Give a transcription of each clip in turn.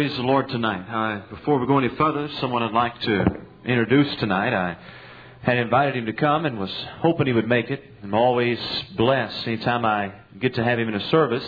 praise the Lord tonight. Before we go any further, someone I'd like to introduce tonight. I had invited him to come and was hoping he would make it. I'm always blessed anytime I get to have him in a service.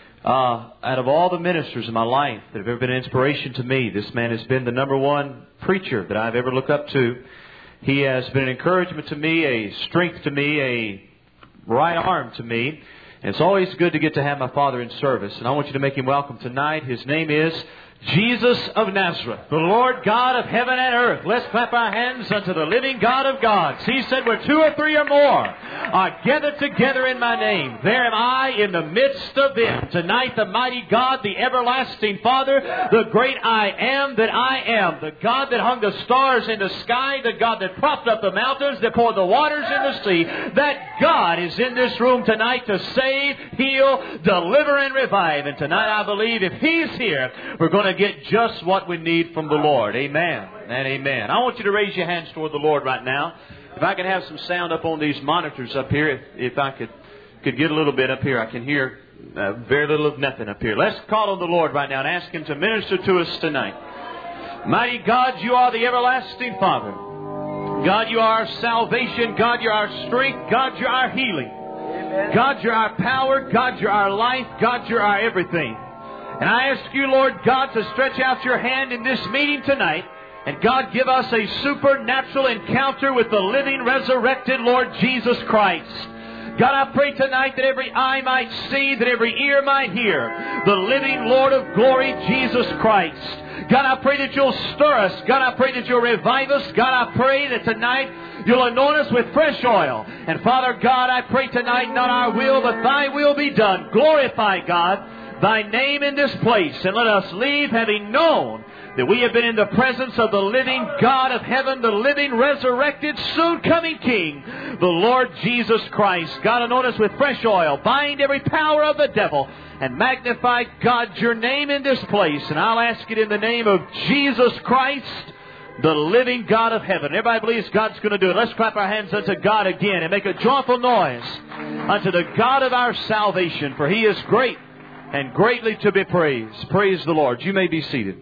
Out of all the ministers in my life that have ever been an inspiration to me, this man has been the number one preacher that I've ever looked up to. He has been an encouragement to me, a strength to me, a right arm to me. And it's always good to get to have my father in service. And I want you to make him welcome tonight. His name is Jesus of Nazareth, the Lord God of heaven and earth. Let's clap our hands unto the living God of gods. He said, where two or three or more are gathered together in my name, there am I in the midst of them. Tonight, the mighty God, the everlasting Father, the great I am that I am, the God that hung the stars in the sky, the God that propped up the mountains, that poured the waters in the sea, that God is in this room tonight to save, heal, deliver, and revive. And tonight, I believe if He's here, we're going to get just what we need from the Lord. Amen and amen. I want you to raise your hands toward the Lord right now. If I could have some sound up on these monitors up here, if I could get a little bit up here, I can hear very little of nothing up here. Let's call on the Lord right now and ask Him to minister to us tonight. Mighty God, You are the everlasting Father. God, You are our salvation. God, You're our strength. God, You're our healing. God, You're our power. God, You're our life. God, You're our everything. And I ask You, Lord God, to stretch out Your hand in this meeting tonight. And God, give us a supernatural encounter with the living, resurrected Lord Jesus Christ. God, I pray tonight that every eye might see, that every ear might hear the living Lord of glory, Jesus Christ. God, I pray that You'll stir us. God, I pray that You'll revive us. God, I pray that tonight You'll anoint us with fresh oil. And Father God, I pray tonight, not our will, but Thy will be done. Glorify, God, Thy name in this place, and let us leave having known that we have been in the presence of the living God of heaven, the living, resurrected, soon-coming King, the Lord Jesus Christ. God, anoint us with fresh oil. Bind every power of the devil, and magnify, God, Your name in this place. And I'll ask it in the name of Jesus Christ, the living God of heaven. Everybody believes God's going to do it. Let's clap our hands unto God again and make a joyful noise unto the God of our salvation, for He is great and greatly to be praised. Praise the Lord. You may be seated.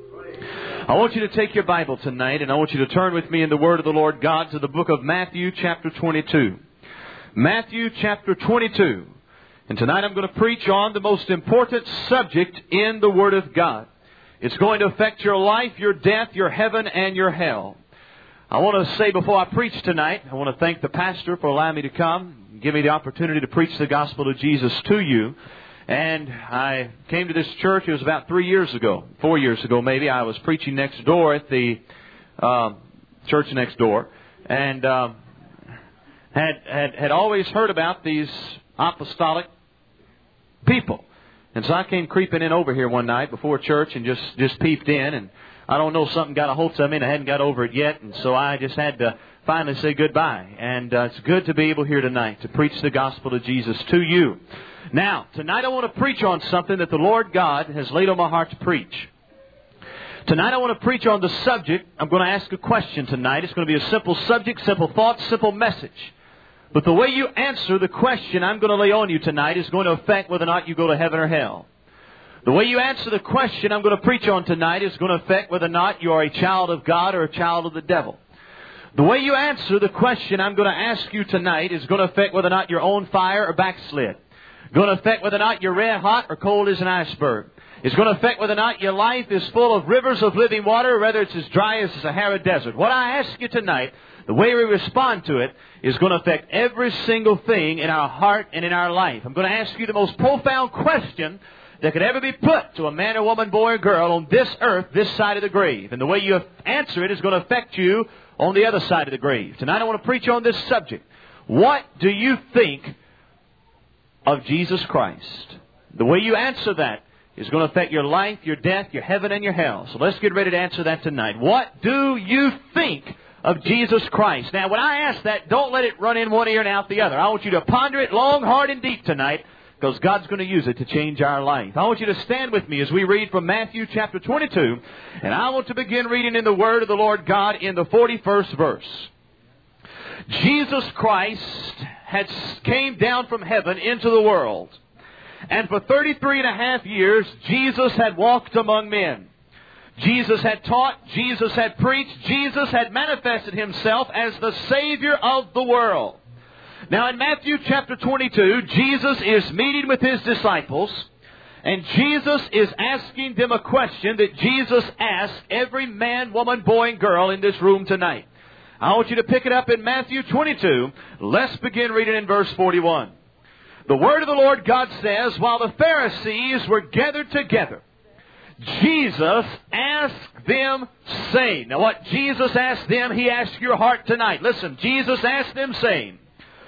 I want you to take your Bible tonight, and I want you to turn with me in the Word of the Lord God to the book of Matthew chapter 22. Matthew chapter 22. And tonight I'm going to preach on the most important subject in the Word of God. It's going to affect your life, your death, your heaven, and your hell. I want to say before I preach tonight, I want to thank the pastor for allowing me to come and give me the opportunity to preach the gospel of Jesus to you. And I came to this church, it was about 4 years ago maybe. I was preaching next door at the church next door. And had always heard about these apostolic people. And so I came creeping in over here one night before church and just peeped in. And I don't know, something got a hold of me and I hadn't got over it yet. And so I just had to finally say goodbye. And it's good to be able here tonight to preach the gospel of Jesus to you. Now, tonight I want to preach on something that the Lord God has laid on my heart to preach. Tonight I want to preach on the subject. I'm going to ask a question tonight. It's going to be a simple subject, simple thought, simple message. But the way you answer the question I'm going to lay on you tonight is going to affect whether or not you go to heaven or hell. The way you answer the question I'm going to preach on tonight is going to affect whether or not you are a child of God or a child of the devil. The way you answer the question I'm going to ask you tonight is going to affect whether or not you're on fire or backslid. Going to affect whether or not you're red hot or cold as an iceberg. It's going to affect whether or not your life is full of rivers of living water or whether it's as dry as the Sahara Desert. What I ask you tonight, the way we respond to it, is going to affect every single thing in our heart and in our life. I'm going to ask you the most profound question that could ever be put to a man or woman, boy or girl on this earth, this side of the grave. And the way you answer it is going to affect you on the other side of the grave. Tonight I want to preach on this subject. What do you think of Jesus Christ? The way you answer that is going to affect your life, your death, your heaven, and your hell. So let's get ready to answer that tonight. What do you think of Jesus Christ? Now, when I ask that, don't let it run in one ear and out the other. I want you to ponder it long, hard, and deep tonight, because God's going to use it to change our life. I want you to stand with me as we read from Matthew chapter 22, and I want to begin reading in the Word of the Lord God in the 41st verse. Jesus Christ came down from heaven into the world. And for 33 and a half years, Jesus had walked among men. Jesus had taught, Jesus had preached, Jesus had manifested Himself as the Savior of the world. Now in Matthew chapter 22, Jesus is meeting with His disciples, and Jesus is asking them a question that Jesus asked every man, woman, boy, and girl in this room tonight. I want you to pick it up in Matthew 22. Let's begin reading in verse 41. The Word of the Lord God says, while the Pharisees were gathered together, Jesus asked them, saying, now what Jesus asked them, He asked your heart tonight. Listen, Jesus asked them, saying,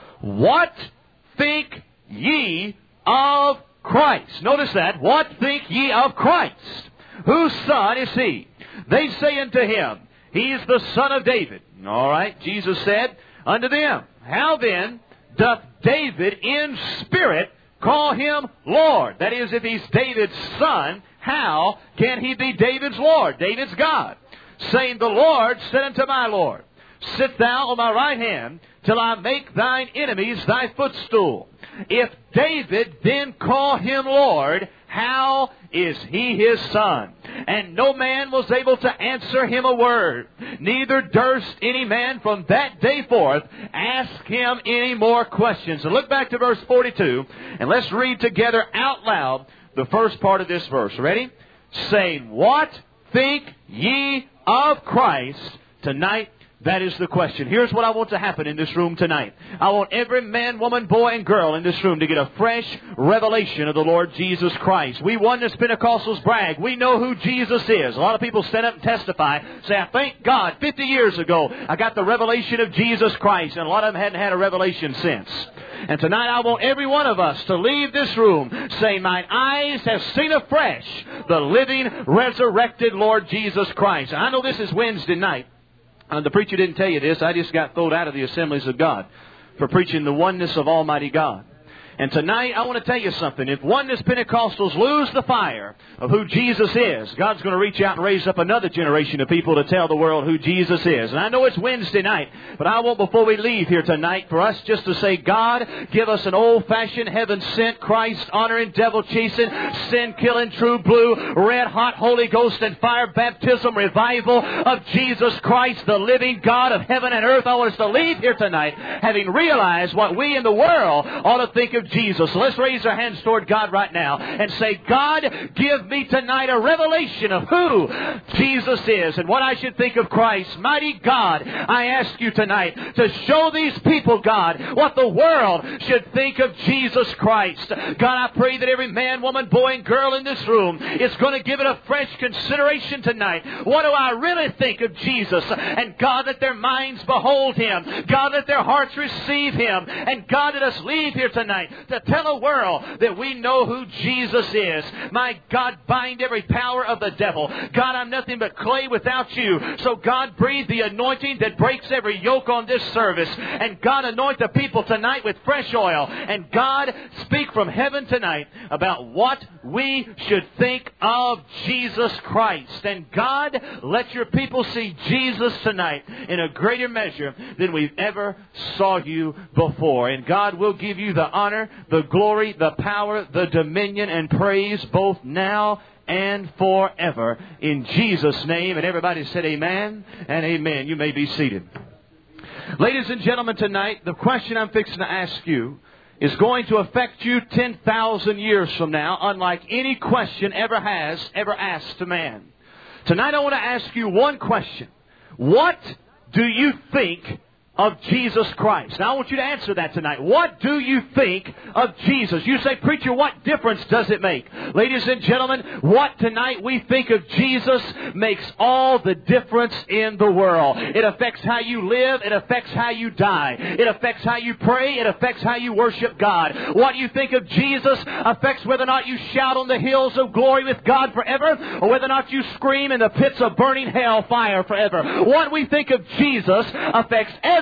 what think ye of Christ? Notice that. What think ye of Christ? Whose son is He? They say unto Him, He is the Son of David. All right. Jesus said unto them, how then doth David in spirit call Him Lord? That is, if He's David's son, how can He be David's Lord? David's God. Saying, the Lord said unto my Lord, sit thou on my right hand, till I make thine enemies thy footstool. If David then call Him Lord, how is He His son? And no man was able to answer Him a word. Neither durst any man from that day forth ask Him any more questions. So look back to verse 42, and let's read together out loud the first part of this verse. Ready? Saying, what think ye of Christ? Tonight, that is the question. Here's what I want to happen in this room tonight. I want every man, woman, boy, and girl in this room to get a fresh revelation of the Lord Jesus Christ. We Oneness Pentecostals brag. We know who Jesus is. A lot of people stand up and testify, say, I thank God 50 years ago I got the revelation of Jesus Christ. And a lot of them hadn't had a revelation since. And tonight I want every one of us to leave this room saying, mine eyes have seen afresh the living, resurrected Lord Jesus Christ. And I know this is Wednesday night. The preacher didn't tell you this. I just got thrown out of the Assemblies of God for preaching the oneness of Almighty God. And tonight, I want to tell you something. If Oneness Pentecostals lose the fire of who Jesus is, God's going to reach out and raise up another generation of people to tell the world who Jesus is. And I know it's Wednesday night, but I want, before we leave here tonight, for us just to say, God, give us an old-fashioned, heaven-sent, Christ-honoring, devil-chasing, sin-killing, true blue, red-hot Holy Ghost and fire baptism revival of Jesus Christ, the living God of heaven and earth. I want us to leave here tonight having realized what we in the world ought to think of Jesus. So let's raise our hands toward God right now and say, God, give me tonight a revelation of who Jesus is and what I should think of Christ. Mighty God, I ask you tonight to show these people, God, what the world should think of Jesus Christ. God, I pray that every man, woman, boy, and girl in this room is going to give it a fresh consideration tonight. What do I really think of Jesus? And God, let their minds behold Him. God, let their hearts receive Him. And God, let us leave here tonight to tell the world that we know who Jesus is. My God, bind every power of the devil. God, I'm nothing but clay without you. So God, breathe the anointing that breaks every yoke on this service. And God, anoint the people tonight with fresh oil. And God, speak from heaven tonight about what we should think of Jesus Christ. And God, let your people see Jesus tonight in a greater measure than we've ever saw you before. And God will give you the honor, the glory, the power, the dominion, and praise both now and forever. In Jesus' name. And everybody said amen and amen. You may be seated. Ladies and gentlemen, tonight, the question I'm fixing to ask you is going to affect you 10,000 years from now, unlike any question ever asked to man. Tonight I want to ask you one question. What do you think of Jesus Christ? Now I want you to answer that tonight. What do you think of Jesus? You say, preacher, what difference does it make? Ladies and gentlemen, what tonight we think of Jesus makes all the difference in the world. It affects how you live. It affects how you die. It affects how you pray. It affects how you worship God. What you think of Jesus affects whether or not you shout on the hills of glory with God forever, or whether or not you scream in the pits of burning hell fire forever. What we think of Jesus affects every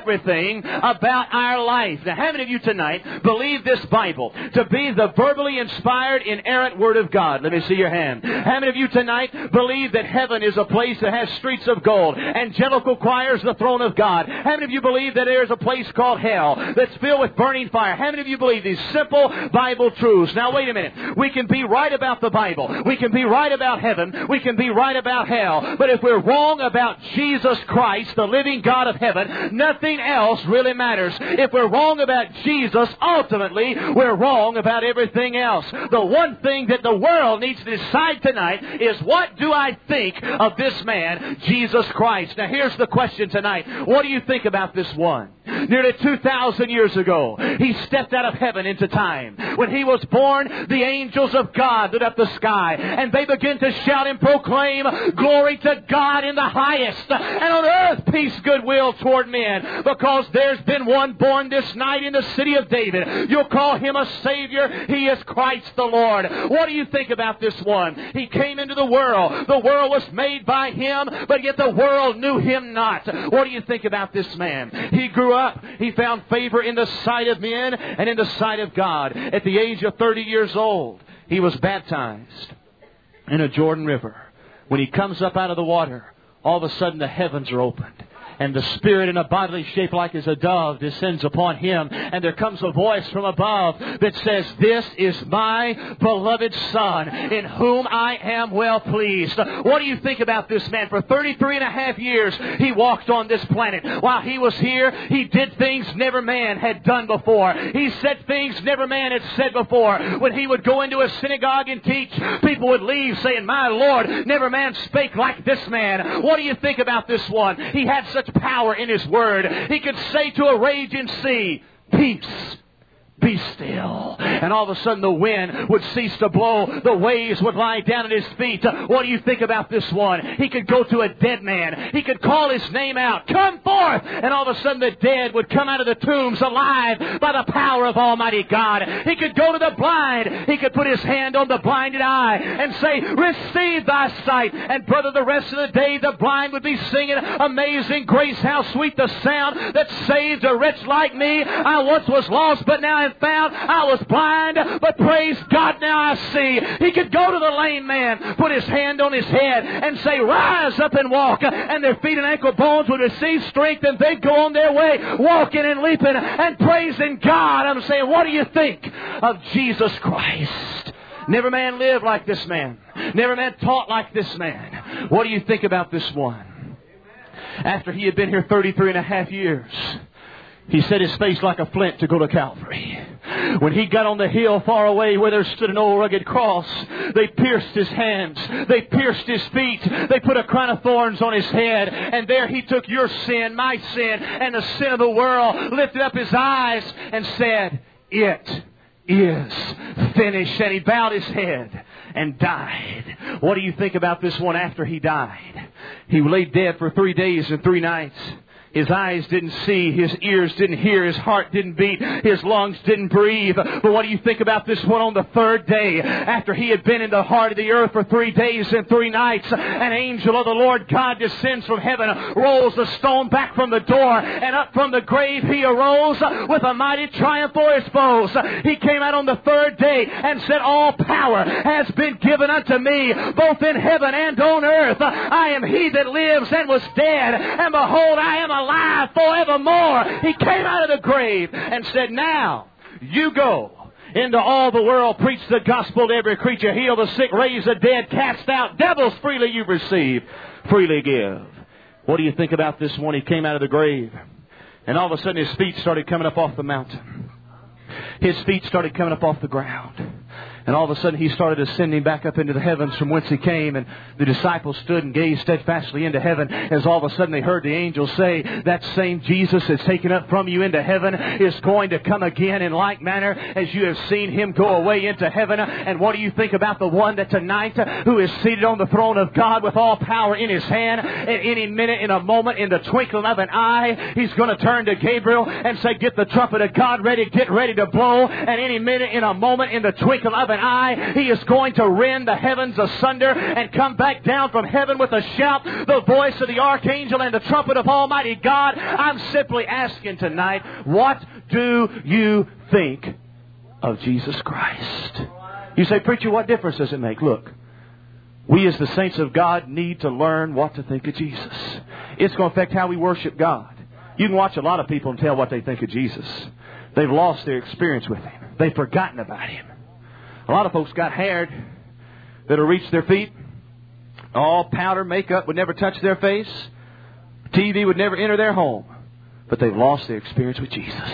everything about our life. Now, how many of you tonight believe this Bible to be the verbally inspired, inerrant Word of God? Let me see your hand. How many of you tonight believe that heaven is a place that has streets of gold, angelical choirs, the throne of God? How many of you believe that there is a place called hell that's filled with burning fire? How many of you believe these simple Bible truths? Now, wait a minute. We can be right about the Bible. We can be right about heaven. We can be right about hell. But if we're wrong about Jesus Christ, the living God of heaven, nothing else really matters. If we're wrong about Jesus, ultimately, we're wrong about everything else. The one thing that the world needs to decide tonight is, what do I think of this man, Jesus Christ? Now, here's the question tonight. What do you think about this one? Nearly 2,000 years ago, He stepped out of heaven into time. When He was born, the angels of God lit up the sky, and they began to shout and proclaim, "Glory to God in the highest, and on earth peace, goodwill toward men, because there's been one born this night in the city of David. You'll call Him a Savior. He is Christ the Lord." What do you think about this one? He came into the world. The world was made by Him, but yet the world knew Him not. What do you think about this man? He grew up. He found favor in the sight of men and in the sight of God. At the age of 30 years old, he was baptized in a Jordan River. When he comes up out of the water, all of a sudden the heavens are opened, and the Spirit in a bodily shape like as a dove descends upon him. And there comes a voice from above that says, "This is my beloved Son, in whom I am well pleased." What do you think about this man? For 33 and a half years, he walked on this planet. While he was here, he did things never man had done before. He said things never man had said before. When he would go into a synagogue and teach, people would leave saying, "My Lord, never man spake like this man." What do you think about this one? He had such power in His Word. He could say to a raging sea, "Peace, be still." And all of a sudden the wind would cease to blow. The waves would lie down at His feet. What do you think about this one? He could go to a dead man. He could call his name out, "Come forth!" And all of a sudden the dead would come out of the tombs alive by the power of Almighty God. He could go to the blind. He could put His hand on the blinded eye and say, "Receive thy sight." And brother, the rest of the day the blind would be singing, "Amazing grace, how sweet the sound that saved a wretch like me. I once was lost, but now found. I was blind, but praise God, now I see." He could go to the lame man, put his hand on his head, and say, "Rise up and walk." And their feet and ankle bones would receive strength, and they'd go on their way, walking and leaping and praising God. I'm saying, what do you think of Jesus Christ? Never man lived like this man. Never man taught like this man. What do you think about this one? After he had been here 33 and a half years, he set his face like a flint to go to Calvary. When he got on the hill far away where there stood an old rugged cross, they pierced his hands. They pierced his feet. They put a crown of thorns on his head. And there he took your sin, my sin, and the sin of the world, lifted up his eyes and said, "It is finished." And he bowed his head and died. What do you think about this one after he died? He lay dead for 3 days and 3 nights. His eyes didn't see, his ears didn't hear, his heart didn't beat, his lungs didn't breathe. But what do you think about this one on the 3rd day? After he had been in the heart of the earth for 3 days and 3 nights, an angel of the Lord God descends from heaven, rolls the stone back from the door, and up from the grave he arose with a mighty triumph for his foes. He came out on the 3rd day and said, "All power has been given unto me, both in heaven and on earth. I am he that lives and was dead, and behold, I am alive forevermore." He came out of the grave and said, "Now you go into all the world, preach the gospel to every creature, heal the sick, raise the dead, cast out devils. Freely you receive, freely give." What do you think about this one? He came out of the grave, and all of a sudden his feet started coming up off the mountain. His feet started coming up off the ground. And all of a sudden he started ascending back up into the heavens from whence he came. And the disciples stood and gazed steadfastly into heaven, as all of a sudden they heard the angel say, "That same Jesus that's taken up from you into heaven is going to come again in like manner as you have seen Him go away into heaven." And what do you think about the one that tonight who is seated on the throne of God with all power in His hand? At any minute, in a moment, in the twinkling of an eye, He's going to turn to Gabriel and say, "Get the trumpet of God ready, get ready to blow." And any minute, in a moment, in the twinkling of an and I. He is going to rend the heavens asunder and come back down from heaven with a shout, the voice of the archangel and the trumpet of Almighty God. I'm simply asking tonight, what do you think of Jesus Christ? You say, preacher, what difference does it make? Look, we as the saints of God need to learn what to think of Jesus. It's going to affect how we worship God. You can watch a lot of people and tell what they think of Jesus. They've lost their experience with Him. They've forgotten about Him. A lot of folks got hair that'll reach their feet. All powder, makeup would never touch their face. TV would never enter their home. But they've lost their experience with Jesus.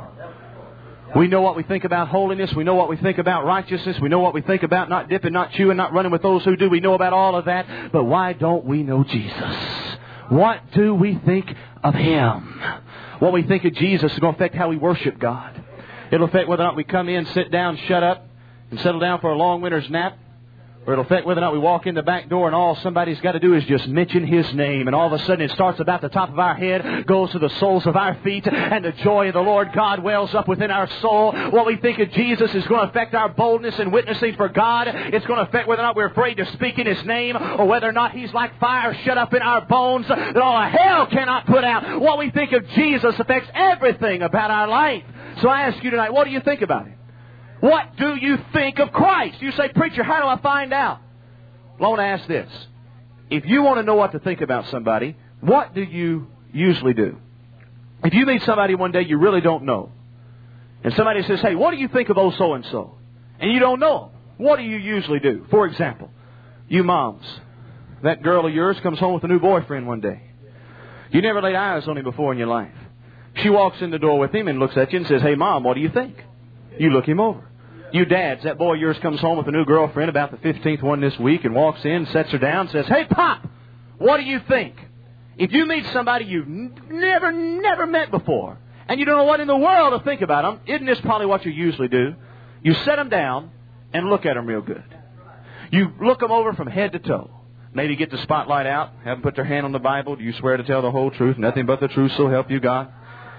We know what we think about holiness. We know what we think about righteousness. We know what we think about not dipping, not chewing, not running with those who do. We know about all of that. But why don't we know Jesus? What do we think of Him? What we think of Jesus is going to affect how we worship God. It'll affect whether or not we come in, sit down, shut up, and settle down for a long winter's nap. Or it'll affect whether or not we walk in the back door and all somebody's got to do is just mention His name. And all of a sudden it starts about the top of our head, goes to the soles of our feet, and the joy of the Lord God wells up within our soul. What we think of Jesus is going to affect our boldness in witnessing for God. It's going to affect whether or not we're afraid to speak in His name, or whether or not He's like fire shut up in our bones that all hell cannot put out. What we think of Jesus affects everything about our life. So I ask you tonight, what do you think about Him? What do you think of Christ? You say, preacher, how do I find out? Well, I want to ask this. If you want to know what to think about somebody, what do you usually do? If you meet somebody one day you really don't know, and somebody says, hey, what do you think of oh so-and-so? And you don't know them, what do you usually do? For example, you moms, that girl of yours comes home with a new boyfriend one day. You never laid eyes on him before in your life. She walks in the door with him and looks at you and says, hey, Mom, what do you think? You look him over. You dads, that boy of yours comes home with a new girlfriend, about the 15th one this week, and walks in, sets her down, says, hey, Pop, what do you think? If you meet somebody you've never met before, and you don't know what in the world to think about them, isn't this probably what you usually do? You set them down and look at them real good. You look them over from head to toe. Maybe get the spotlight out, have them put their hand on the Bible. Do you swear to tell the whole truth, nothing but the truth, so help you God?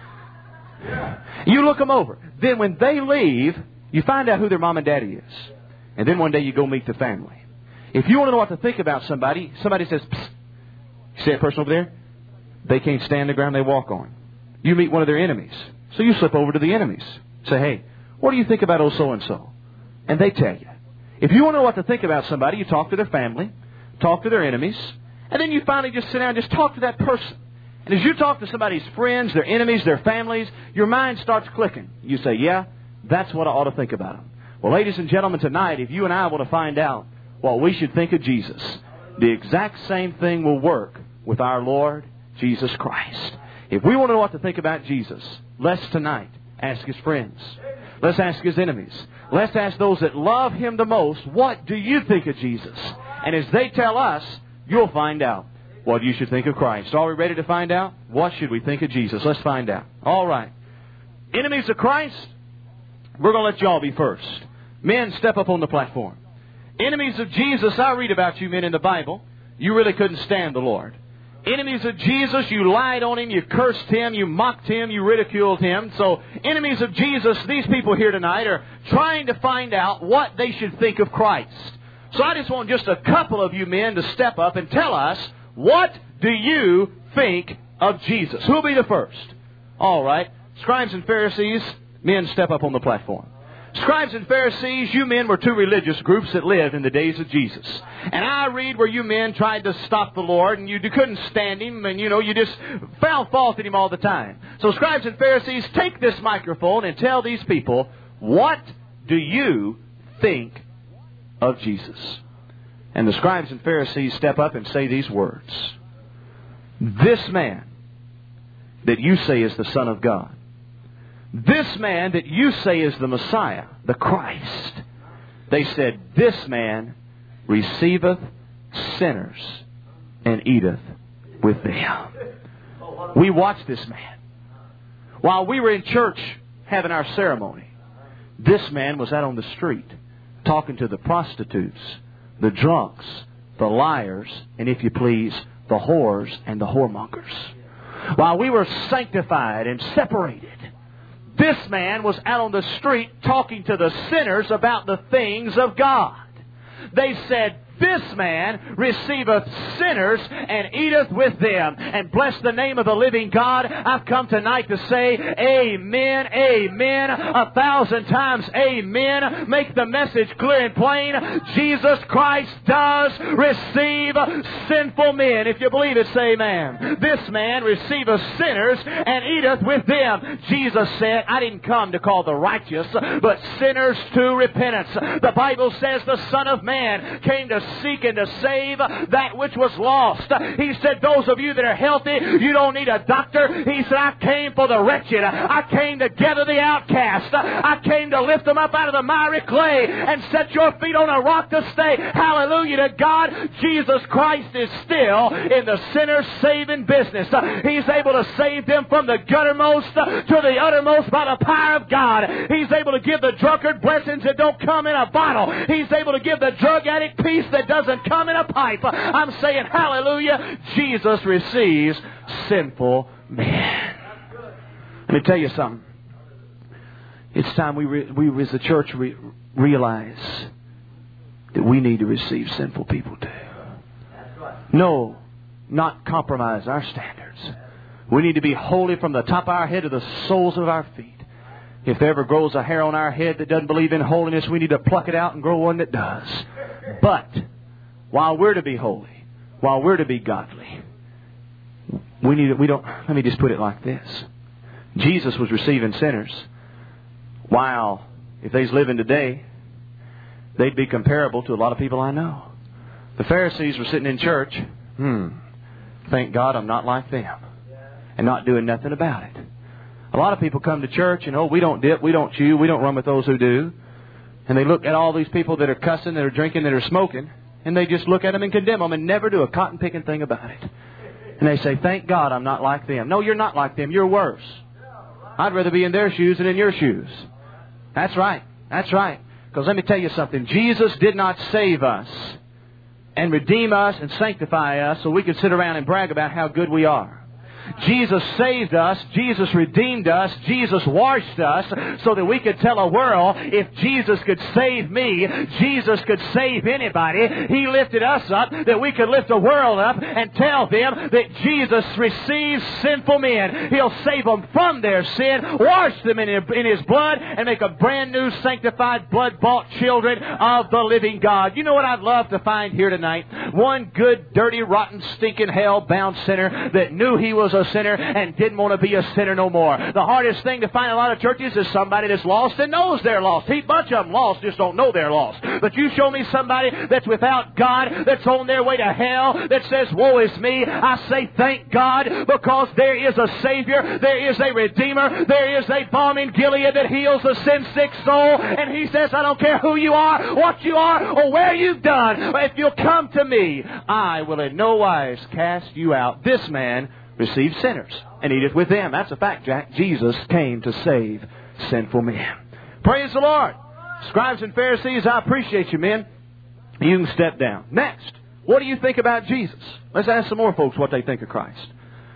You look them over. Then when they leave, you find out who their mom and daddy is. And then one day you go meet the family. If you want to know what to think about somebody, somebody says, psst. You see that person over there? They can't stand the ground they walk on. You meet one of their enemies. So you slip over to the enemies. Say, hey, what do you think about oh so-and-so? And they tell you. If you want to know what to think about somebody, you talk to their family, talk to their enemies, and then you finally just sit down and just talk to that person. And as you talk to somebody's friends, their enemies, their families, your mind starts clicking. You say, yeah, that's what I ought to think about them. Well, ladies and gentlemen, tonight, if you and I want to find out what we should think of Jesus, the exact same thing will work with our Lord Jesus Christ. If we want to know what to think about Jesus, let's tonight ask His friends. Let's ask His enemies. Let's ask those that love Him the most, what do you think of Jesus? And as they tell us, you'll find out what you should think of Christ. Are we ready to find out? What should we think of Jesus? Let's find out. All right. Enemies of Christ, we're going to let you all be first. Men, step up on the platform. Enemies of Jesus, I read about you men in the Bible. You really couldn't stand the Lord. Enemies of Jesus, you lied on Him, you cursed Him, you mocked Him, you ridiculed Him. So, enemies of Jesus, these people here tonight are trying to find out what they should think of Christ. So I just want just a couple of you men to step up and tell us, what do you think of Jesus? Who'll be the first? All right. Scribes and Pharisees, men, step up on the platform. Scribes and Pharisees, you men were two religious groups that lived in the days of Jesus. And I read where you men tried to stop the Lord and you couldn't stand Him and, you just found fault in Him all the time. So Scribes and Pharisees, take this microphone and tell these people, what do you think of Jesus? And the Scribes and Pharisees step up and say these words. This man that you say is the Son of God, this man that you say is the Messiah, the Christ, they said, this man receiveth sinners and eateth with them. We watched this man. While we were in church having our ceremony, this man was out on the street talking to the prostitutes, the drunks, the liars, and if you please, the whores and the whoremongers. While we were sanctified and separated, This man was out on the street talking to the sinners about the things of God. They said, "This man receiveth sinners and eateth with them." And bless the name of the living God. I've come tonight to say amen, amen, 1,000 times amen. Make the message clear and plain. Jesus Christ does receive sinful men. If you believe it, say amen. This man receiveth sinners and eateth with them. Jesus said, "I didn't come to call the righteous, but sinners to repentance." The Bible says the Son of Man came to seek and to save that which was lost. He said, those of you that are healthy, you don't need a doctor. He said, I came for the wretched. I came to gather the outcast. I came to lift them up out of the miry clay and set your feet on a rock to stay. Hallelujah to God. Jesus Christ is still in the sinner's saving business. He's able to save them from the guttermost to the uttermost by the power of God. He's able to give the drunkard blessings that don't come in a bottle. He's able to give the drug addict peace that doesn't come in a pipe. I'm saying hallelujah. Jesus receives sinful men. Let me tell you something. It's time we as the church realize that we need to receive sinful people too. No, not compromise our standards. We need to be holy from the top of our head to the soles of our feet. If there ever grows a hair on our head that doesn't believe in holiness, we need to pluck it out and grow one that does. But while we're to be holy, while we're to be godly, let me just put it like this. Jesus was receiving sinners. While if they's living today, they'd be comparable to a lot of people I know. The Pharisees were sitting in church. Thank God I'm not like them. And not doing nothing about it. A lot of people come to church and, we don't dip, we don't chew, we don't run with those who do. And they look at all these people that are cussing, that are drinking, that are smoking, and they just look at them and condemn them and never do a cotton-picking thing about it. And they say, thank God I'm not like them. No, you're not like them. You're worse. I'd rather be in their shoes than in your shoes. That's right. That's right. Because let me tell you something. Jesus did not save us and redeem us and sanctify us so we could sit around and brag about how good we are. Jesus saved us. Jesus redeemed us. Jesus washed us so that we could tell a world if Jesus could save me, Jesus could save anybody. He lifted us up that we could lift the world up and tell them that Jesus receives sinful men. He'll save them from their sin, wash them in His blood, and make a brand new sanctified, blood-bought children of the living God. You know what I'd love to find here tonight? One good, dirty, rotten, stinking, hell-bound sinner that knew he was a sinner and didn't want to be a sinner no more. The hardest thing to find in a lot of churches is somebody that's lost and knows they're lost. A bunch of them lost, just don't know they're lost. But you show me somebody that's without God, that's on their way to hell, that says, woe is me. I say thank God, because there is a Savior, there is a Redeemer, there is a balm in Gilead that heals the sin-sick soul. And He says, I don't care who you are, what you are, or where you've done. If you'll come to me, I will in no wise cast you out. This man received sinners and eateth with them. That's a fact, Jack. Jesus came to save sinful men. Praise the Lord. Scribes and Pharisees, I appreciate you, men. You can step down. Next, what do you think about Jesus? Let's ask some more folks what they think of Christ.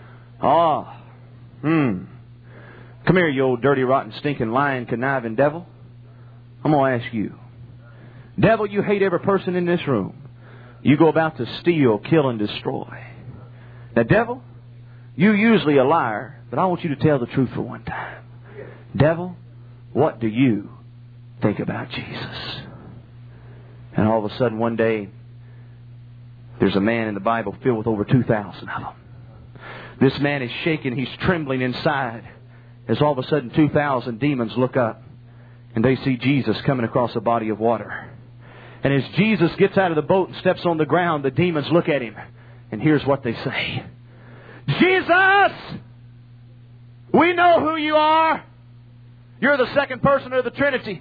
Come here, you old dirty, rotten, stinking, lying, conniving devil. I'm going to ask you. Devil, you hate every person in this room. You go about to steal, kill, and destroy. Now, devil, you're usually a liar, but I want you to tell the truth for one time. Devil, what do you think about Jesus? And all of a sudden one day, there's a man in the Bible filled with over 2,000 of them. This man is shaking, he's trembling inside, as all of a sudden 2,000 demons look up and they see Jesus coming across a body of water. And as Jesus gets out of the boat and steps on the ground, the demons look at Him, and here's what they say. Jesus, we know who you are. You're the second person of the Trinity.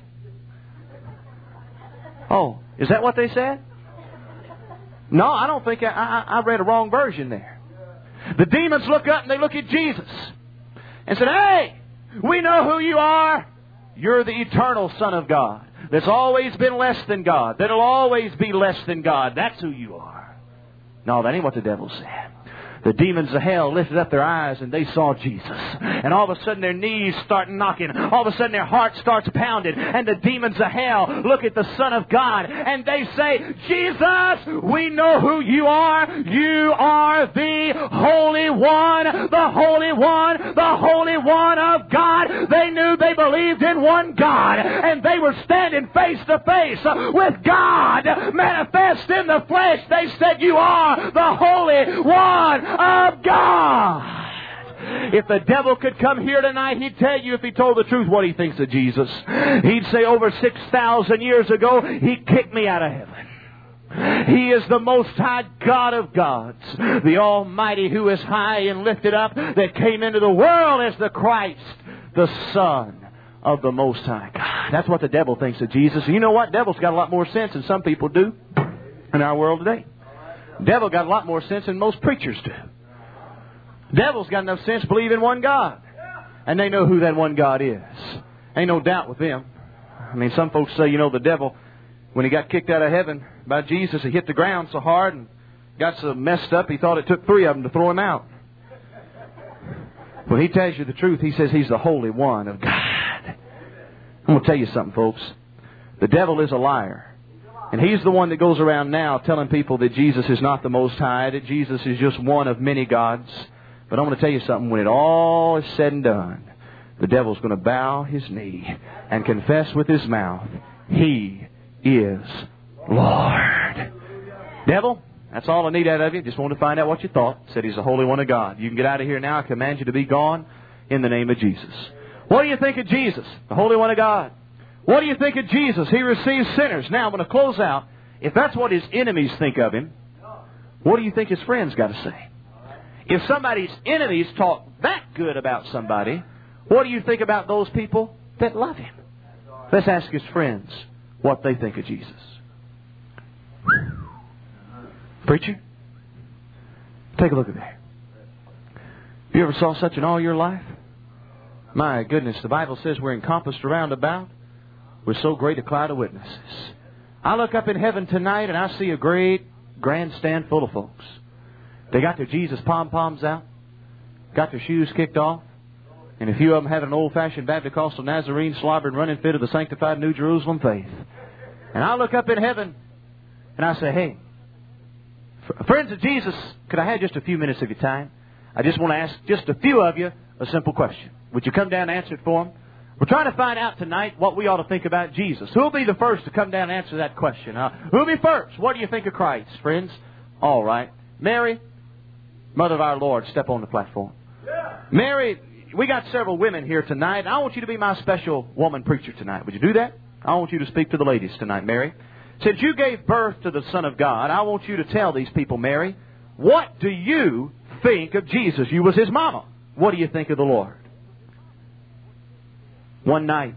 Oh, is that what they said? No, I don't think I read a wrong version there. The demons look up and they look at Jesus and said, hey, we know who you are. You're the eternal Son of God that's always been less than God, that'll always be less than God. That's who you are. No, that ain't what the devil said. The demons of hell lifted up their eyes and they saw Jesus. And all of a sudden their knees start knocking. All of a sudden their heart starts pounding. And the demons of hell look at the Son of God and they say, Jesus, we know who you are. You are the Holy One, the Holy One, the Holy One of God. They knew they believed in one God. And they were standing face to face with God manifest in the flesh. They said, you are the Holy One of God. If the devil could come here tonight, he'd tell you, if he told the truth, what he thinks of Jesus. He'd say, over 6,000 years ago, he kicked me out of heaven. He is the Most High God of gods, the Almighty, who is high and lifted up, that came into the world as the Christ, the Son of the Most High God. That's what the devil thinks of Jesus. And you know what? Devil's got a lot more sense than some people do in our world today. Devil got a lot more sense than most preachers do. Devil's got enough sense to believe in one God. And they know who that one God is. Ain't no doubt with them. I mean, some folks say, you know, the devil, when he got kicked out of heaven by Jesus, he hit the ground so hard and got so messed up, he thought it took 3 of them to throw him out. When he tells you the truth, he says he's the Holy One of God. I'm going to tell you something, folks. The devil is a liar. And he's the one that goes around now telling people that Jesus is not the Most High, that Jesus is just one of many gods. But I'm going to tell you something. When it all is said and done, the devil's going to bow his knee and confess with his mouth, He is Lord. Devil, that's all I need out of you. Just wanted to find out what you thought. Said He's the Holy One of God. You can get out of here now. I command you to be gone in the name of Jesus. What do you think of Jesus, the Holy One of God? What do you think of Jesus? He receives sinners. Now, I'm going to close out. If that's what His enemies think of Him, what do you think His friends got to say? If somebody's enemies talk that good about somebody, what do you think about those people that love Him? Let's ask His friends what they think of Jesus. Preacher, take a look at that. You ever saw such in all your life? My goodness, the Bible says we're encompassed around about with so great a cloud of witnesses. I look up in heaven tonight and I see a great grandstand full of folks. They got their Jesus pom-poms out, got their shoes kicked off, and a few of them having an old-fashioned Baptist Nazarene slobbering running fit of the sanctified New Jerusalem faith. And I look up in heaven and I say, hey, friends of Jesus, could I have just a few minutes of your time? I just want to ask just a few of you a simple question. Would you come down and answer it for them? We're trying to find out tonight what we ought to think about Jesus. Who will be the first to come down and answer that question? Who will be first? What do you think of Christ, friends? All right. Mary, Mother of our Lord, step on the platform. Mary, we got several women here tonight. I want you to be my special woman preacher tonight. Would you do that? I want you to speak to the ladies tonight, Mary. Since you gave birth to the Son of God, I want you to tell these people, Mary, what do you think of Jesus? You was His mama. What do you think of the Lord? One night,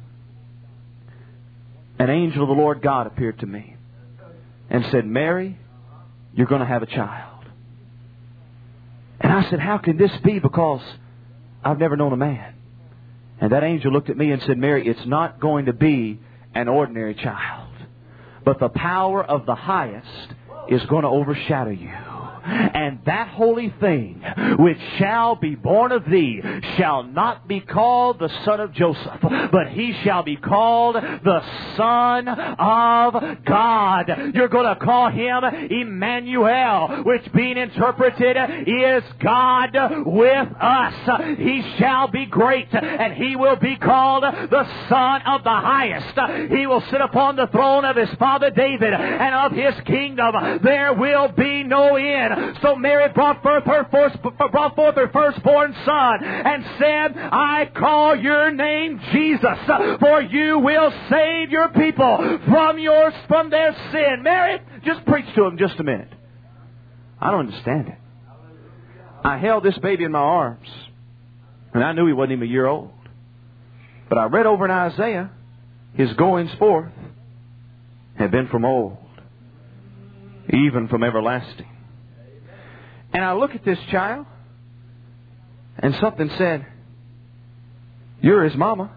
an angel of the Lord God appeared to me and said, Mary, you're going to have a child. And I said, how can this be? Because I've never known a man. And that angel looked at me and said, Mary, it's not going to be an ordinary child. But the power of the highest is going to overshadow you. And that holy thing which shall be born of thee shall not be called the son of Joseph, but he shall be called the Son of God. You're going to call him Emmanuel, which being interpreted is God with us. He shall be great, and he will be called the Son of the Highest. He will sit upon the throne of his father David, and of his kingdom there will be no end. So Mary brought forth her firstborn son and said, I call your name Jesus, for you will save your people from their sin. Mary, just preach to them just a minute. I don't understand it. I held this baby in my arms, and I knew he wasn't even a year old. But I read over in Isaiah, his goings forth had been from old, even from everlasting. And I look at this child, and something said, you're his mama,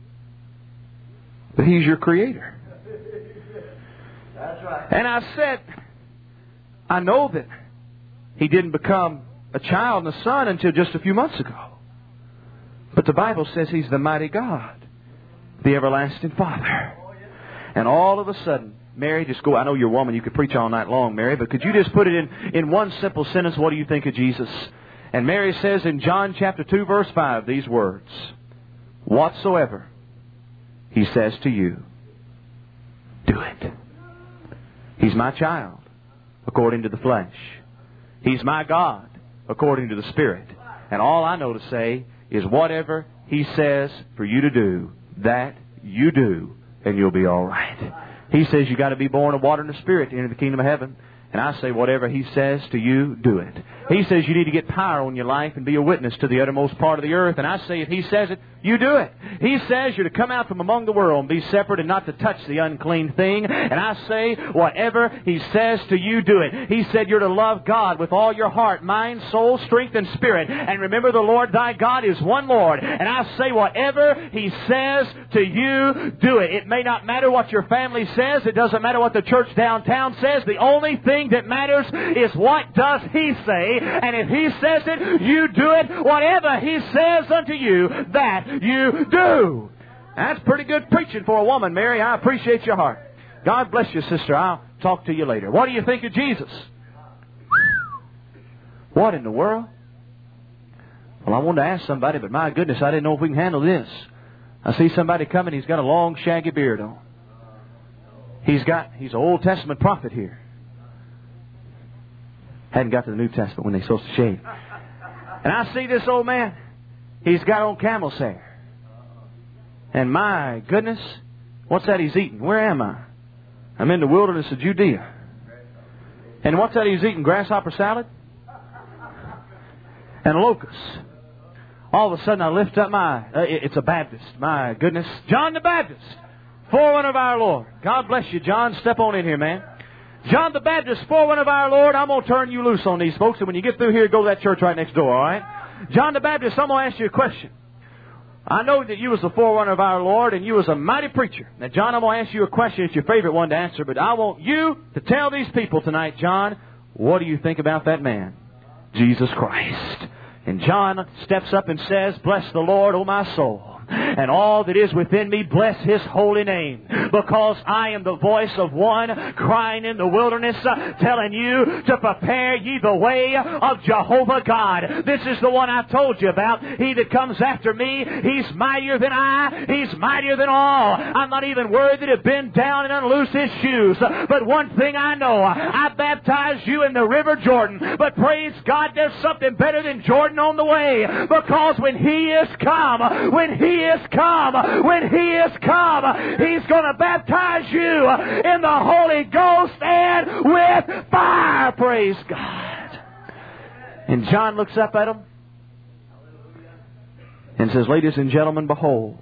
but he's your creator. That's right. And I said, I know that he didn't become a child and a son until just a few months ago. But the Bible says He's the mighty God, the everlasting Father. And all of a sudden, Mary, just go. I know you're a woman, you could preach all night long, Mary, but could you just put it in one simple sentence? What do you think of Jesus? And Mary says in John chapter 2, verse 5, these words, whatsoever He says to you, do it. He's my child, according to the flesh. He's my God, according to the Spirit. And all I know to say is whatever He says for you to do, that you do, and you'll be all right. He says you got to be born of water and the Spirit to enter the kingdom of heaven. And I say whatever He says to you, do it. He says you need to get power on your life and be a witness to the uttermost part of the earth. And I say if He says it, you do it. He says you're to come out from among the world and be separate and not to touch the unclean thing. And I say whatever He says to you, do it. He said you're to love God with all your heart, mind, soul, strength, and spirit. And remember the Lord thy God is one Lord. And I say whatever He says to you, do it. It may not matter what your family says. It doesn't matter what the church downtown says. The only thing that matters is what does He say. And if He says it, you do it. Whatever He says unto you, that you do. That's pretty good preaching for a woman, Mary. I appreciate your heart. God bless you, sister. I'll talk to you later. What do you think of Jesus? What in the world? Well, I wanted to ask somebody, but my goodness, I didn't know if we can handle this. I see somebody coming. He's got a long, shaggy beard on. He's an Old Testament prophet here. Hadn't got to the New Testament when they're supposed to shave. And I see this old man. He's got on camel's hair. And my goodness, what's that he's eating? Where am I? I'm in the wilderness of Judea. And what's that he's eating? Grasshopper salad? And locusts. All of a sudden I lift up it's a Baptist. My goodness. John the Baptist. Forerunner of our Lord. God bless you, John. Step on in here, man. John the Baptist, forerunner of our Lord. I'm going to turn you loose on these folks. And when you get through here, go to that church right next door, all right? John the Baptist, I'm going to ask you a question. I know that you was the forerunner of our Lord and you was a mighty preacher. Now, John, I'm going to ask you a question. It's your favorite one to answer. But I want you to tell these people tonight, John, what do you think about that man? Jesus Christ. And John steps up and says, bless the Lord, O my soul. And all that is within me, bless His holy name. Because I am the voice of one crying in the wilderness, telling you to prepare ye the way of Jehovah God. This is the one I told you about. He that comes after me, He's mightier than I. He's mightier than all. I'm not even worthy to bend down and unloose His shoes. But one thing I know, I baptized you in the river Jordan. But praise God, there's something better than Jordan on the way. Because when He is come, He's going to baptize you in the Holy Ghost and with fire. Praise God. And John looks up at him and says, ladies and gentlemen, behold,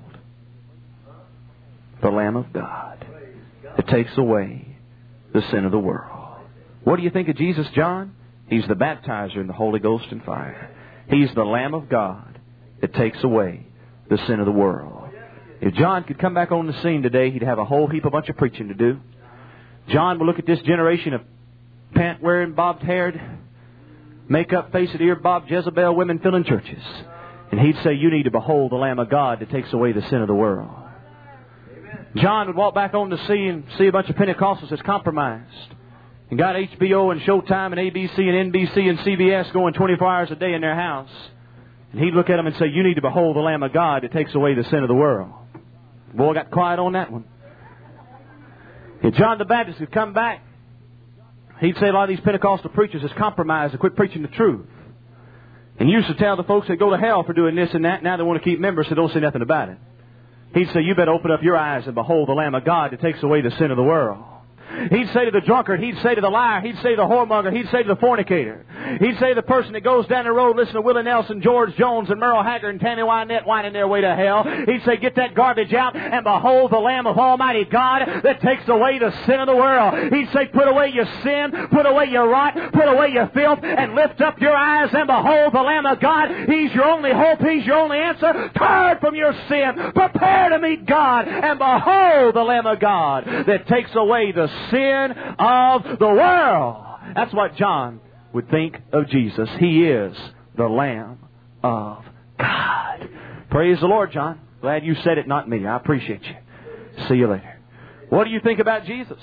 the Lamb of God that takes away the sin of the world. What do you think of Jesus, John? He's the baptizer in the Holy Ghost and fire. He's the Lamb of God that takes away the sin of the world. If John could come back on the scene today, he'd have a whole heap of bunch of preaching to do. John would look at this generation of pant-wearing, bobbed-haired, make-up, face-it-ear, Bob Jezebel women filling churches. And he'd say, you need to behold the Lamb of God that takes away the sin of the world. John would walk back on the scene and see a bunch of Pentecostals that's compromised. And got HBO and Showtime and ABC and NBC and CBS going 24 hours a day in their house. And he'd look at them and say, you need to behold the Lamb of God that takes away the sin of the world. Boy, got quiet on that one. If John the Baptist could come back, he'd say a lot of these Pentecostal preachers has compromised and quit preaching the truth. And used to tell the folks that go to hell for doing this and that. Now they want to keep members, so don't say nothing about it. He'd say, you better open up your eyes and behold the Lamb of God that takes away the sin of the world. He'd say to the drunkard, he'd say to the liar, he'd say to the whoremonger, he'd say to the fornicator. He'd say to the person that goes down the road listening to Willie Nelson, George Jones, and Merle Haggard and Tammy Wynette whining their way to hell. He'd say, get that garbage out and behold the Lamb of Almighty God that takes away the sin of the world. He'd say, put away your sin, put away your rot, put away your filth, and lift up your eyes and behold the Lamb of God. He's your only hope. He's your only answer. Turn from your sin. Prepare to meet God and behold the Lamb of God that takes away the sin of the world. That's what John would think of Jesus. He is the Lamb of God. Praise the Lord, John. Glad you said it, not me. I appreciate you. See you later. What do you think about Jesus?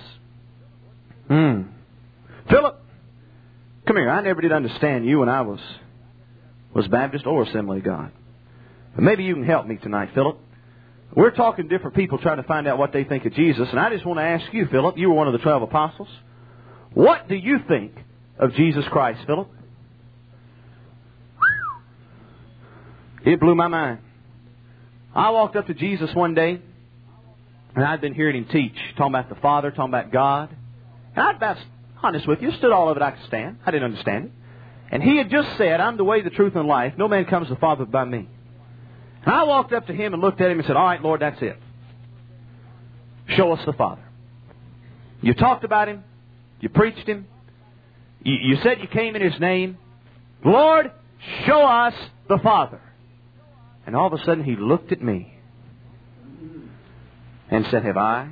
Philip, come here. I never did understand you when I was Baptist or Assembly of God. But maybe you can help me tonight, Philip. We're talking to different people trying to find out what they think of Jesus. And I just want to ask you, Philip, you were one of the 12 apostles. What do you think of Jesus Christ, Philip? It blew my mind. I walked up to Jesus one day, and I'd been hearing Him teach, talking about the Father, talking about God. And I'd be honest with you, stood all of it I could stand. I didn't understand it. And He had just said, I'm the way, the truth, and life. No man comes to the Father but by me. And I walked up to Him and looked at Him and said, all right, Lord, that's it. Show us the Father. You talked about Him. You preached Him. You said you came in His name. Lord, show us the Father. And all of a sudden He looked at me and said, have I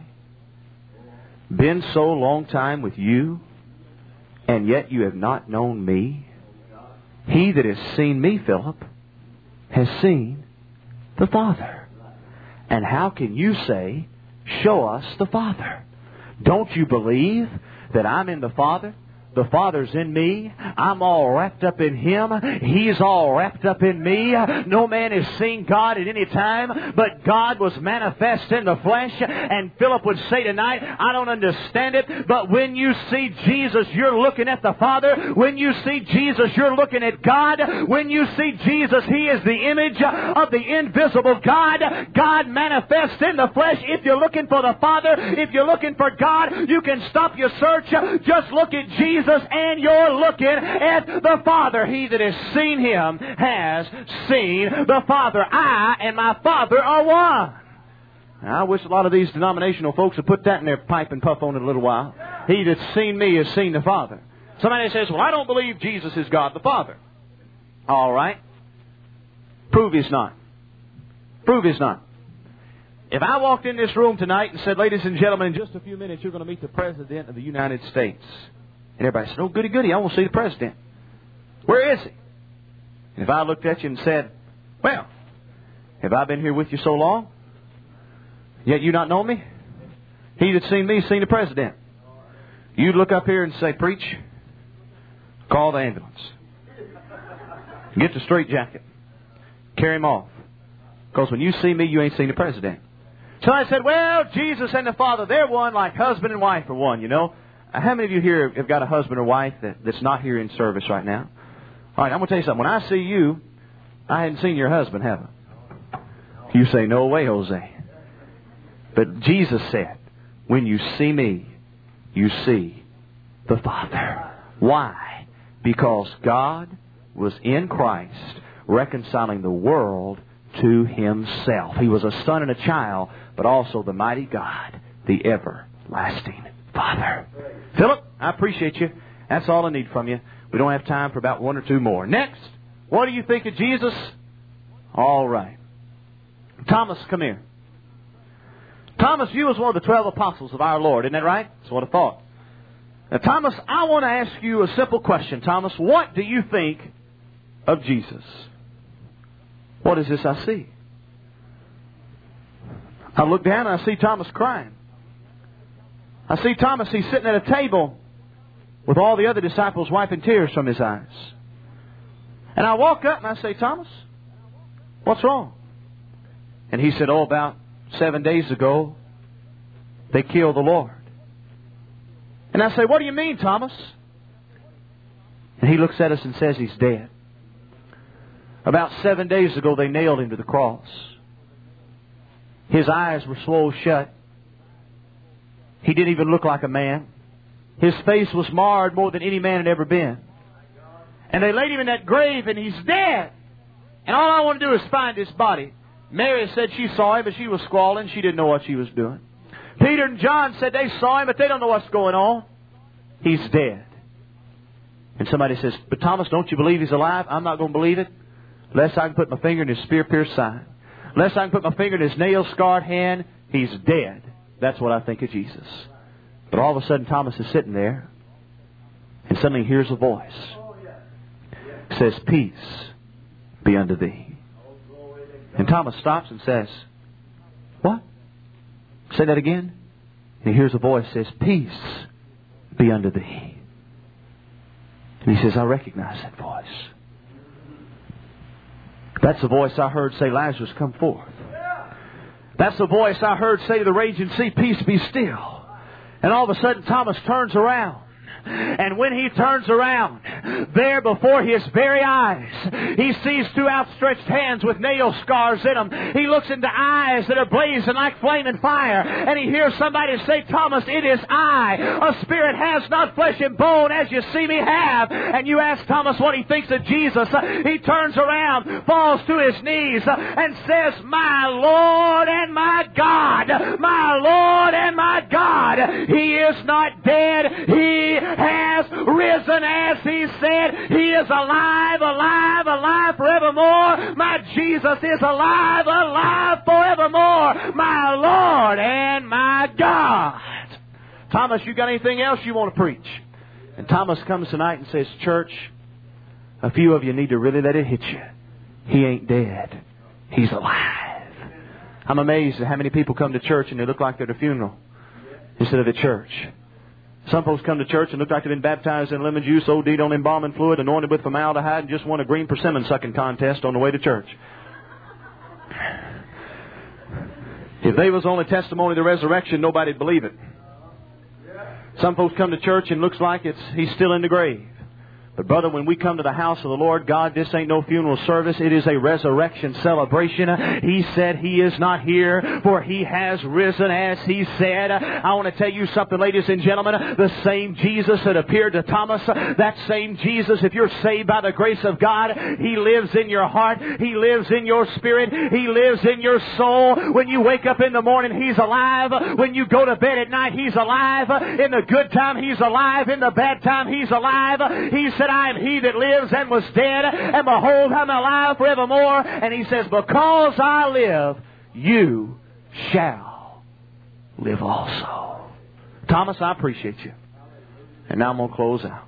been so long time with you, and yet you have not known me? He that has seen me, Philip, has seen the Father. And how can you say, show us the Father? Don't you believe that I'm in the Father? The Father's in me. I'm all wrapped up in Him. He's all wrapped up in me. No man has seen God at any time, but God was manifest in the flesh. And Philip would say tonight, I don't understand it, but when you see Jesus, you're looking at the Father. When you see Jesus, you're looking at God. When you see Jesus, He is the image of the invisible God. God manifests in the flesh. If you're looking for the Father, if you're looking for God, you can stop your search. Just look at Jesus, and you're looking at the Father. He that has seen Him has seen the Father. I and my Father are one. Now, I wish a lot of these denominational folks would put that in their pipe and puff on it a little while. He that's seen me has seen the Father. Somebody says, well, I don't believe Jesus is God the Father. All right. Prove He's not. Prove He's not. If I walked in this room tonight and said, ladies and gentlemen, in just a few minutes you're going to meet the President of the United States. And everybody said, oh, goody, goody, I want to see the President. Where is He? And if I looked at you and said, well, have I been here with you so long, yet you not know me? He that's seen me has seen the President. You'd look up here and say, preach, call the ambulance. Get the straitjacket. Carry him off. Because when you see me, you ain't seen the President. So I said, well, Jesus and the Father, they're one like husband and wife are one, you know. How many of you here have got a husband or wife that's not here in service right now? All right, I'm going to tell you something. When I see you, I hadn't seen your husband, have I? You say, no way, Jose. But Jesus said, when you see me, you see the Father. Why? Because God was in Christ reconciling the world to Himself. He was a son and a child, but also the mighty God, the everlasting Father. Philip, I appreciate you. That's all I need from you. We don't have time for about one or two more. Next, what do you think of Jesus? All right. Thomas, come here. Thomas, you was one of the 12 apostles of our Lord. Isn't that right? That's what I thought. Now, Thomas, I want to ask you a simple question. Thomas, what do you think of Jesus? What is this I see? I look down and I see Thomas crying. I see Thomas, he's sitting at a table with all the other disciples wiping tears from his eyes. And I walk up and I say, Thomas, what's wrong? And he said, oh, about 7 days ago, they killed the Lord. And I say, what do you mean, Thomas? And he looks at us and says he's dead. About 7 days ago, they nailed Him to the cross. His eyes were swollen shut. He didn't even look like a man. His face was marred more than any man had ever been. And they laid Him in that grave and He's dead. And all I want to do is find His body. Mary said she saw Him, but she was squalling. She didn't know what she was doing. Peter and John said they saw Him, but they don't know what's going on. He's dead. And somebody says, but Thomas, don't you believe He's alive? I'm not going to believe it unless I can put my finger in His spear-pierced side. Unless I can put my finger in His nail-scarred hand. He's dead. That's what I think of Jesus. But all of a sudden Thomas is sitting there and suddenly he hears a voice. says, peace be unto thee. And Thomas stops and says, what? Say that again. And he hears a voice says, peace be unto thee. And he says, I recognize that voice. That's the voice I heard say, Lazarus, come forth. That's the voice I heard say to the raging sea, peace be still. And all of a sudden Thomas turns around. And when he turns around, there before his very eyes, he sees two outstretched hands with nail scars in them. He looks into eyes that are blazing like flaming fire. And he hears somebody say, Thomas, it is I. A spirit has not flesh and bone as you see me have. And you ask Thomas what he thinks of Jesus. He turns around, falls to his knees, and says, my Lord and my God. My Lord and my God. He is not dead. He has risen as He said. He is alive, alive, alive forevermore. My Jesus is alive, alive forevermore. My Lord and my God. Thomas, you got anything else you want to preach? And Thomas comes tonight and says, church, a few of you need to really let it hit you. He ain't dead. He's alive. I'm amazed at how many people come to church and they look like they're at a funeral instead of at church. Some folks come to church and look like they've been baptized in lemon juice, OD'd on embalming fluid, anointed with formaldehyde, and just won a green persimmon sucking contest on the way to church. If they was only testimony of the resurrection, nobody'd believe it. Some folks come to church and looks like he's still in the grave. But brother, when we come to the house of the Lord God, this ain't no funeral service. It is a resurrection celebration. He said He is not here, for He has risen as He said. I want to tell you something, ladies and gentlemen. The same Jesus that appeared to Thomas, that same Jesus, if you're saved by the grace of God, He lives in your heart. He lives in your spirit. He lives in your soul. When you wake up in the morning, He's alive. When you go to bed at night, He's alive. In the good time, He's alive. In the bad time, He's alive. He said, I am He that lives and was dead, and behold, I'm alive forevermore. And He says, because I live, you shall live also. Thomas, I appreciate you. And now I'm going to close out.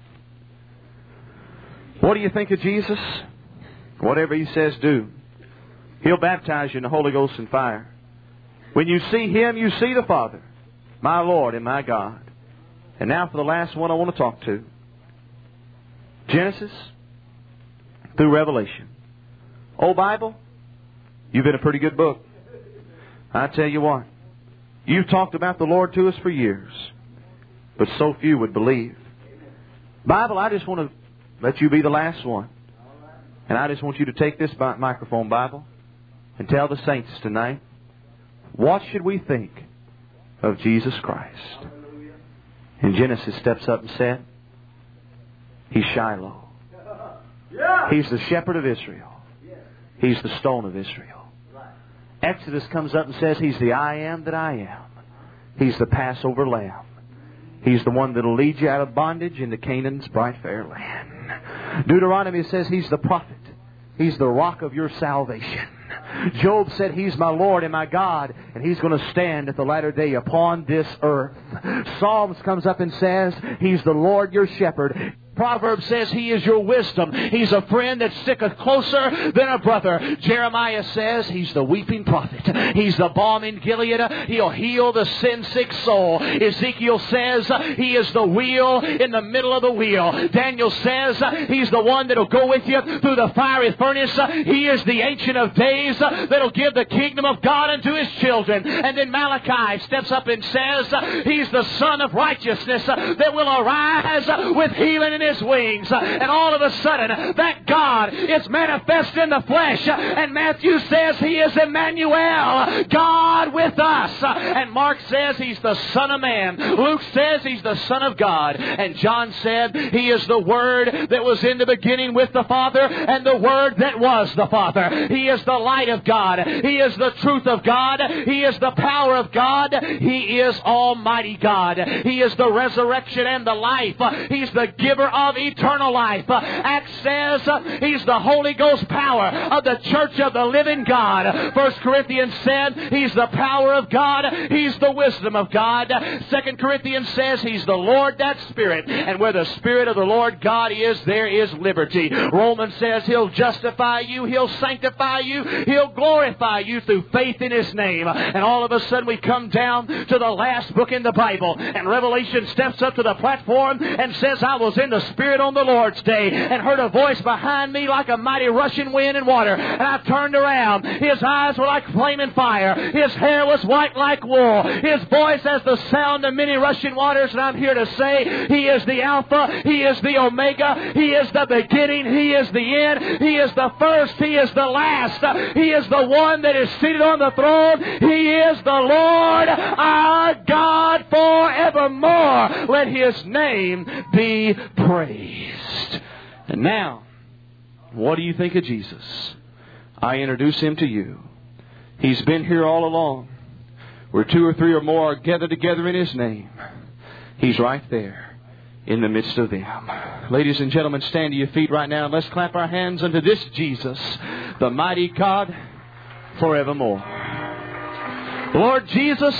What do you think of Jesus? Whatever He says, do. He'll baptize you in the Holy Ghost and fire. When you see Him, you see the Father, my Lord and my God. And now for the last one I want to talk to. Genesis through Revelation. Old Bible, you've been a pretty good book. I tell you what, you've talked about the Lord to us for years, but so few would believe. Bible, I just want to let you be the last one. And I just want you to take this microphone, Bible, and tell the saints tonight, what should we think of Jesus Christ? And Genesis steps up and said, He's Shiloh. He's the shepherd of Israel. He's the stone of Israel. Exodus comes up and says He's the I am that I am. He's the Passover lamb. He's the one that will lead you out of bondage into Canaan's bright fair land. Deuteronomy says He's the prophet. He's the rock of your salvation. Job said He's my Lord and my God, and He's going to stand at the latter day upon this earth. Psalms comes up and says He's the Lord your shepherd. Proverbs says He is your wisdom. He's a friend that sticketh closer than a brother. Jeremiah says He's the weeping prophet. He's the balm in Gilead. He'll heal the sin-sick soul. Ezekiel says He is the wheel in the middle of the wheel. Daniel says He's the one that'll go with you through the fiery furnace. He is the Ancient of Days that'll give the kingdom of God unto His children. And then Malachi steps up and says He's the Son of Righteousness that will arise with healing in His wings. And all of a sudden, that God is manifest in the flesh. And Matthew says He is Emmanuel, God with us. And Mark says He's the Son of Man. Luke says He's the Son of God. And John said He is the Word that was in the beginning with the Father, and the Word that was the Father. He is the light of God. He is the truth of God. He is the power of God. He is Almighty God. He is the resurrection and the life. He's the giver of eternal life. Acts says He's the Holy Ghost power of the church of the living God. 1 Corinthians said He's the power of God. He's the wisdom of God. 2 Corinthians says He's the Lord, that Spirit. And where the Spirit of the Lord God is, there is liberty. Romans says He'll justify you. He'll sanctify you. He'll glorify you through faith in His name. And all of a sudden we come down to the last book in the Bible. And Revelation steps up to the platform and says, I was in the Spirit on the Lord's day and heard a voice behind me like a mighty rushing wind and water. And I turned around. His eyes were like flaming fire. His hair was white like wool. His voice as the sound of many rushing waters. And I'm here to say He is the Alpha. He is the Omega. He is the beginning. He is the end. He is the first. He is the last. He is the one that is seated on the throne. He is the Lord our God forevermore. Let His name be praised. And now, what do you think of Jesus? I introduce Him to you. He's been here all along. Where two or three or more are gathered together in His name, He's right there in the midst of them. Ladies and gentlemen, stand to your feet right now and let's clap our hands unto this Jesus, the mighty God forevermore. Lord Jesus,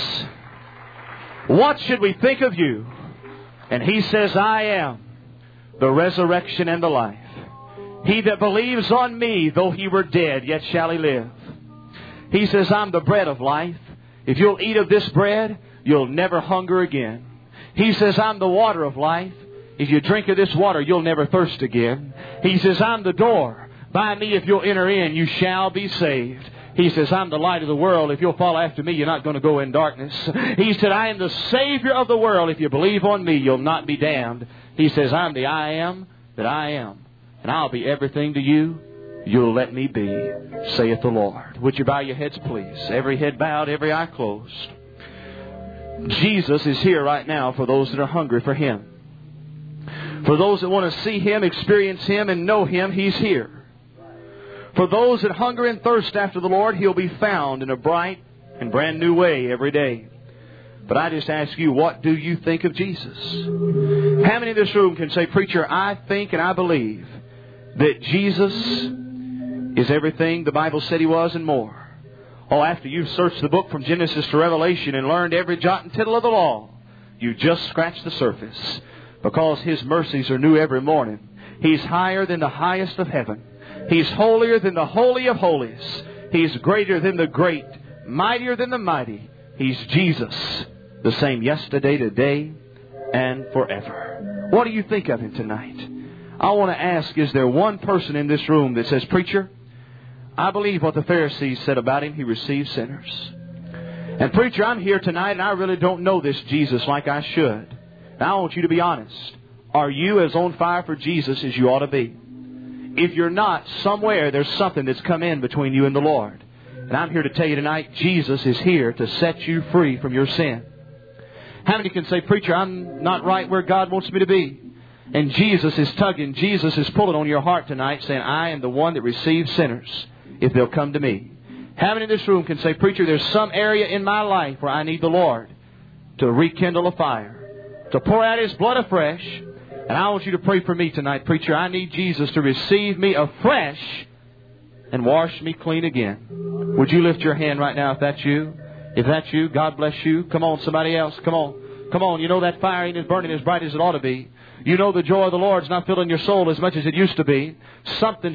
what should we think of You? And He says, I am the resurrection and the life. He that believes on Me, though he were dead, yet shall he live. He says, I'm the bread of life. If you'll eat of this bread, you'll never hunger again. He says, I'm the water of life. If you drink of this water, you'll never thirst again. He says, I'm the door. By Me, if you'll enter in, you shall be saved. He says, I'm the light of the world. If you'll follow after Me, you're not going to go in darkness. He said, I am the Savior of the world. If you believe on Me, you'll not be damned. He says, I'm the I am that I am. And I'll be everything to you you'll let Me be, saith the Lord. Would you bow your heads, please? Every head bowed, every eye closed. Jesus is here right now for those that are hungry for Him. For those that want to see Him, experience Him, and know Him, He's here. For those that hunger and thirst after the Lord, He'll be found in a bright and brand new way every day. But I just ask you, what do you think of Jesus? How many in this room can say, Preacher, I think and I believe that Jesus is everything the Bible said He was and more? Oh, after you've searched the book from Genesis to Revelation and learned every jot and tittle of the law, you just scratched the surface. Because His mercies are new every morning. He's higher than the highest of heaven. He's holier than the holy of holies. He's greater than the great, mightier than the mighty. He's Jesus, the same yesterday, today, and forever. What do you think of Him tonight? I want to ask, is there one person in this room that says, Preacher, I believe what the Pharisees said about Him. He receives sinners. And Preacher, I'm here tonight and I really don't know this Jesus like I should. Now I want you to be honest. Are you as on fire for Jesus as you ought to be? If you're not, somewhere there's something that's come in between you and the Lord. And I'm here to tell you tonight, Jesus is here to set you free from your sin. How many can say, Preacher, I'm not right where God wants me to be? And Jesus is tugging, Jesus is pulling on your heart tonight, saying, I am the one that receives sinners if they'll come to Me. How many in this room can say, Preacher, there's some area in my life where I need the Lord to rekindle a fire, to pour out His blood afresh? And I want you to pray for me tonight, Preacher. I need Jesus to receive me afresh and wash me clean again. Would you lift your hand right now if that's you? If that's you, God bless you. Come on, somebody else. Come on. Come on. You know that fire ain't burning as bright as it ought to be. You know the joy of the Lord's not filling your soul as much as it used to be. Something's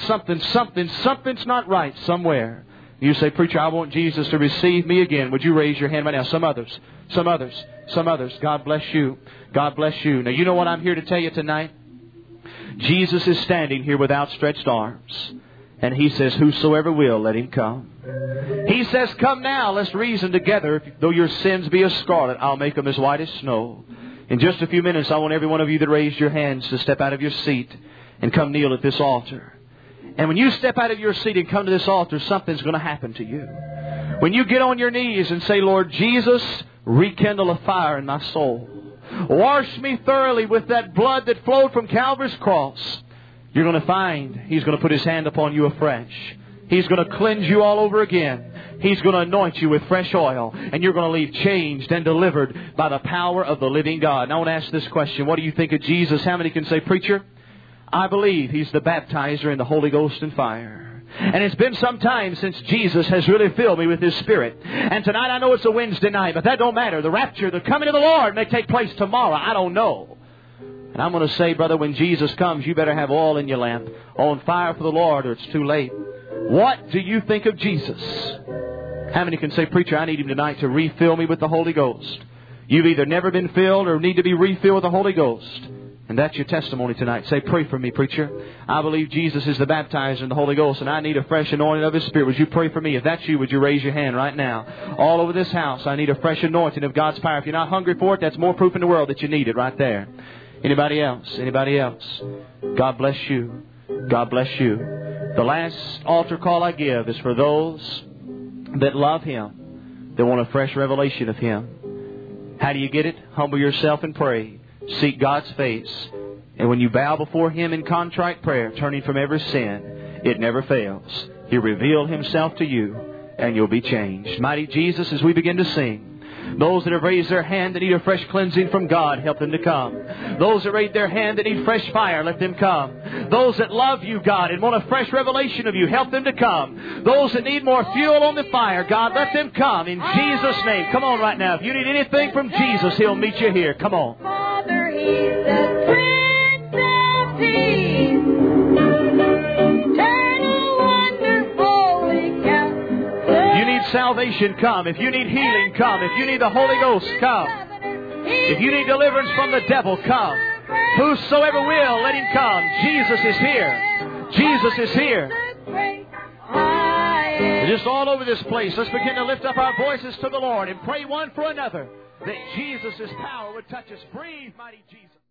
not right somewhere. You say, Preacher, I want Jesus to receive me again. Would you raise your hand right now? Some others. God bless you. God bless you. Now, you know what I'm here to tell you tonight? Jesus is standing here with outstretched arms. And He says, whosoever will, let him come. He says, come now, let's reason together. Though your sins be as scarlet, I'll make them as white as snow. In just a few minutes, I want every one of you that raised your hands to step out of your seat and come kneel at this altar. And when you step out of your seat and come to this altar, something's going to happen to you. When you get on your knees and say, Lord Jesus, rekindle a fire in my soul. Wash me thoroughly with that blood that flowed from Calvary's cross. You're going to find He's going to put His hand upon you afresh. He's going to cleanse you all over again. He's going to anoint you with fresh oil, and you're going to leave changed and delivered by the power of the living God. And I want to ask this question. What do you think of Jesus? How many can say, preacher, I believe He's the baptizer in the Holy Ghost and fire. And it's been some time since Jesus has really filled me with His Spirit. And tonight I know it's a Wednesday night, but that don't matter. The rapture, the coming of the Lord may take place tomorrow. I don't know. And I'm going to say, brother, when Jesus comes, you better have oil in your lamp, on fire for the Lord, or it's too late. What do you think of Jesus? How many can say, preacher, I need Him tonight to refill me with the Holy Ghost? You've either never been filled or need to be refilled with the Holy Ghost. And that's your testimony tonight. Say, pray for me, preacher. I believe Jesus is the baptizer in the Holy Ghost, and I need a fresh anointing of His Spirit. Would you pray for me? If that's you, would you raise your hand right now? All over this house, I need a fresh anointing of God's power. If you're not hungry for it, that's more proof in the world that you need it right there. Anybody else? Anybody else? God bless you. God bless you. The last altar call I give is for those that love Him, that want a fresh revelation of Him. How do you get it? Humble yourself and pray. Seek God's face. And when you bow before Him in contrite prayer, turning from every sin, it never fails. He'll reveal Himself to you, and you'll be changed. Mighty Jesus, as we begin to sing, those that have raised their hand that need a fresh cleansing from God, help them to come. Those that raised their hand that need fresh fire, let them come. Those that love you, God, and want a fresh revelation of you, help them to come. Those that need more fuel on the fire, God, let them come in Jesus' name. Come on right now. If you need anything from Jesus, He'll meet you here. Come on. Father, He's the Prince of Peace. Eternal, wonderful, If you need salvation, come. If you need healing, come. If you need the Holy Ghost, come. If you need deliverance from the devil, come. Whosoever will, let him come. Jesus is here. Jesus is here. We're just all over this place. Let's begin to lift up our voices to the Lord and pray one for another that Jesus' power would touch us. Breathe, mighty Jesus.